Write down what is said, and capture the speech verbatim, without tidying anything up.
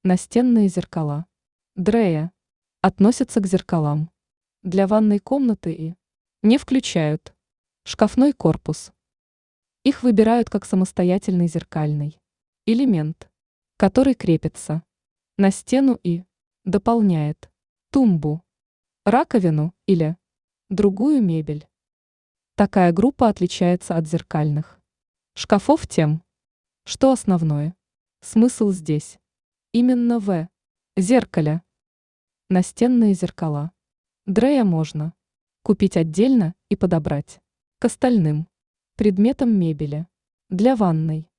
Настенные зеркала. Дрея. Относятся к зеркалам. Для ванной комнаты и не включают. Шкафной корпус. Их выбирают как самостоятельный зеркальный элемент, который крепится на стену и дополняет тумбу, раковину или другую мебель. Такая группа отличается от зеркальных шкафов тем, что основное смысл здесь именно в зеркале. Настенные зеркала. Дрея можно купить отдельно и подобрать к остальным предметам мебели для ванной.